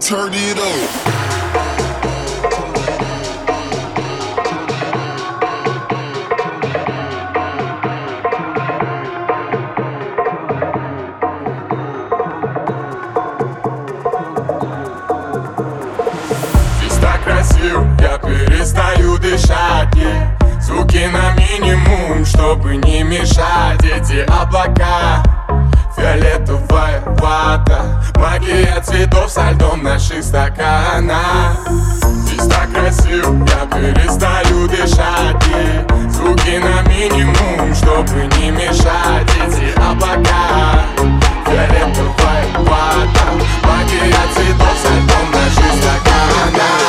turn it up. Я перестаю дышать, звуки на минимум, чтобы не мешать. Эти облака, фиолетовая вата, магия цветов со льдом в наших стаканах. Здесь так красиво, я перестаю дышать, звуки на минимум, чтобы не мешать. Эти облака, фиолетовая вата, магия цветов со льдом в наших стаканах.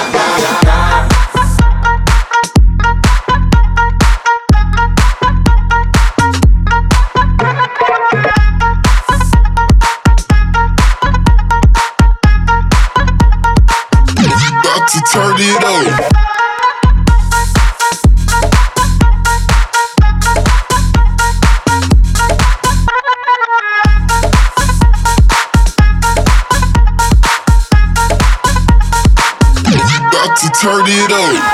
To turn it up. About to turn it up.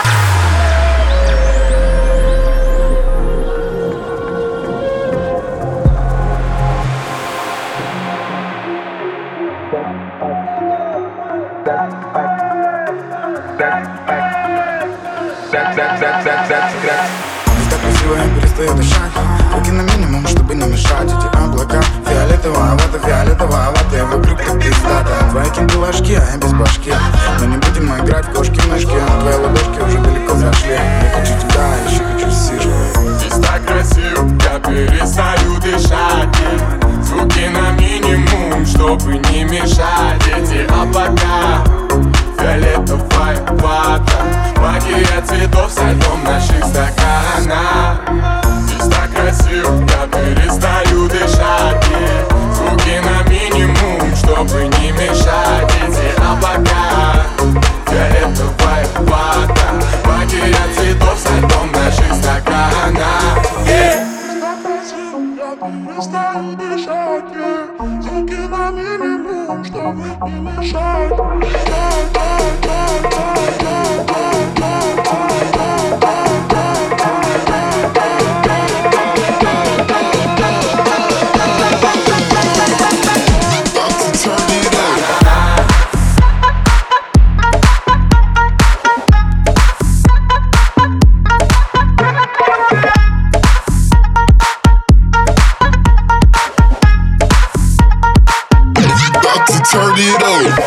Здесь так красиво, я перестаю дышать. Руки на минимум, чтобы не мешать. Эти облака, фиолетовая вата, и вокруг так пиздата. Твои кенты ложки, а я без башки. Но не будем играть в кошки-мышки. Твои ладошки уже далеко зашли. Я хочу тебя, еще хочу сишку. Здесь так красиво, я перестаю дышать. Звуки на минимум, чтобы не мешать. Эти облака, фиолетовая вата, магия цветов со льдом в наших стаканах. Здесь так красиво, я перестаю дышать. Звуки на минимум, чтобы не мешать. Эти облака, фиолетовая вата, магия цветов со льдом в наших стаканах. Перестаю дышать, звуки на минимум, чтобы не мешать. Turn it up.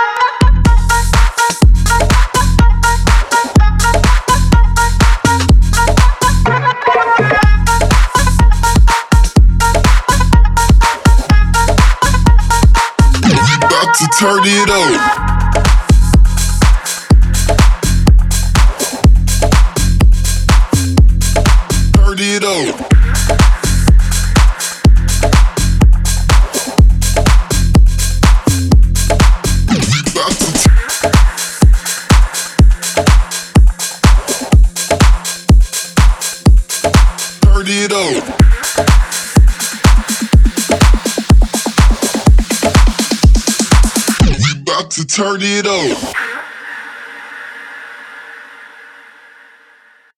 About to turn it up. Turn it up. Turn it up. We about to turn it up.